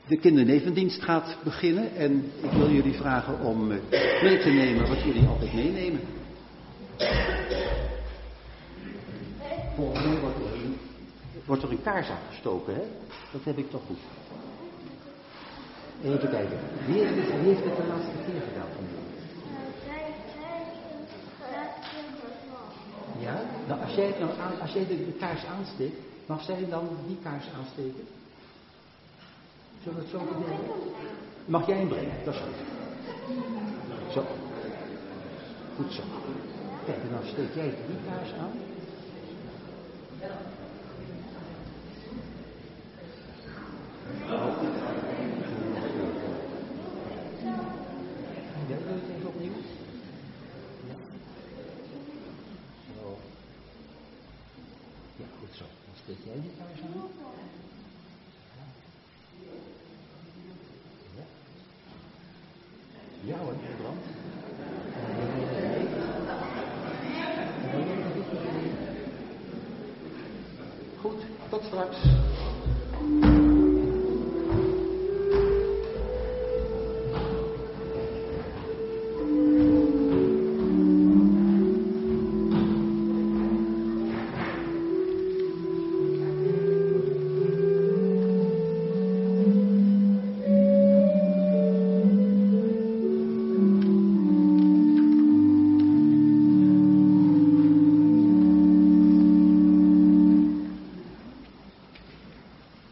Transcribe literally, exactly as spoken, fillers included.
De kindernevendienst gaat beginnen en ik wil jullie vragen om mee te nemen wat jullie altijd meenemen. Volgens mij wordt er een, wordt er een kaars afgestoken, hè? Dat heb ik toch goed. Even kijken. Wie heeft het, wie heeft het de laatste keer gedaan van jullie? Ja? Nou, als jij, het nou aan, als jij de, de kaars aansteekt, mag zij dan die kaars aansteken? Zullen we het zo bedenken? Mag jij hem brengen? Dat is goed. Zo. Goed zo. Kijk, en dan steek jij die kaars aan. Oh. Jij wil het even opnieuw? Ja. Zo. Ja, goed zo. Dan steek jij die kaars aan. Ja hoor, het brandt. Goed, tot straks.